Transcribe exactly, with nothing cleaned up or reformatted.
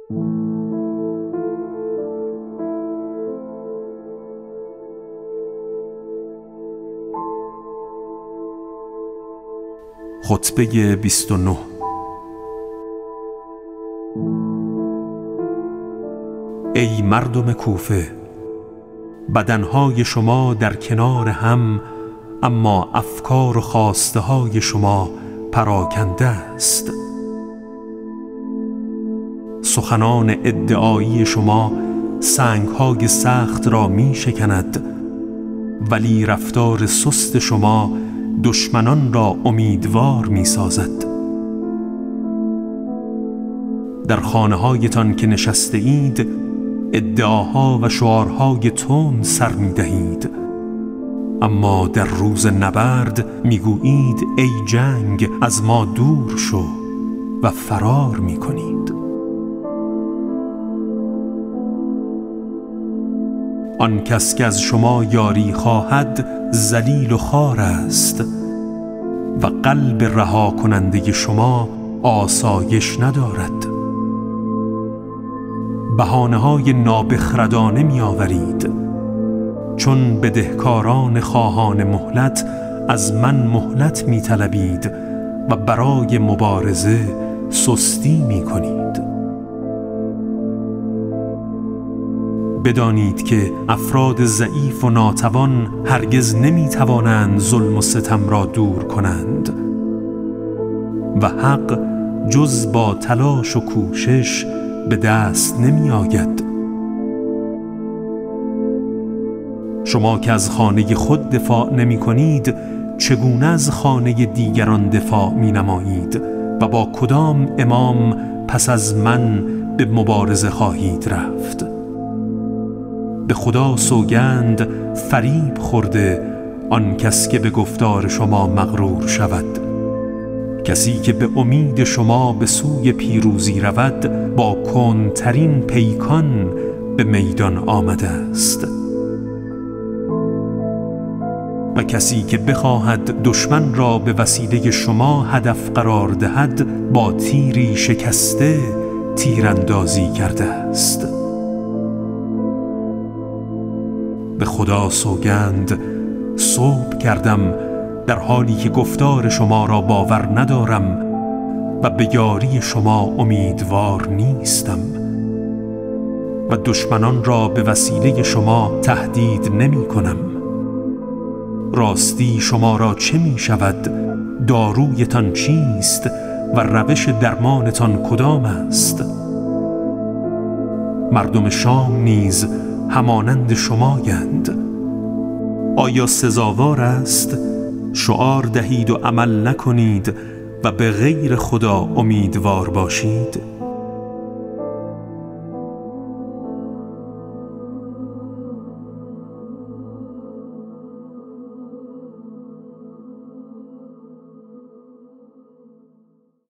خطبه بیست و نه. ای مردم کوفه، بدنهای شما در کنار هم، اما افکار و خواسته های شما پراکنده است. سخنان ادعایی شما سنگهای سخت را می شکند، ولی رفتار سست شما دشمنان را امیدوار می سازد. در خانه هایتان که نشسته اید ادعاها و شعارهای تند سر می دهید، اما در روز نبرد می گویید ای جنگ از ما دور شو و فرار می کنید. آن کس که از شما یاری خواهد ذلیل و خوار است و قلب رها کننده شما آسایش ندارد. بهانه‌های نابخردانه می آورید، چون بدهکاران خواهان مهلت از من مهلت می طلبید و برای مبارزه سستی می کنید. بدانید که افراد ضعیف و ناتوان هرگز نمی توانند ظلم و ستم را دور کنند و حق جز با تلاش و کوشش به دست نمی آید. شما که از خانه خود دفاع نمی کنید، چگونه از خانه دیگران دفاع می نمایید و با کدام امام پس از من به مبارزه خواهید رفت؟ به خدا سوگند فریب خورده آن کس که به گفتار شما مغرور شود. کسی که به امید شما به سوی پیروزی رود با کندترین پیکان به میدان آمده است، و کسی که بخواهد دشمن را به وسیله شما هدف قرار دهد با تیری شکسته تیراندازی کرده است. به خدا سوگند صبح کردم در حالی که گفتار شما را باور ندارم و به یاری شما امیدوار نیستم و دشمنان را به وسیله شما تهدید نمی کنم. راستی شما را چه می شود؟ دارویتان چیست و روش درمانتان کدام است؟ مردم شام نیز همانند شمایند. آیا سزاوار است شعار دهید و عمل نکنید و به غیر خدا امیدوار باشید؟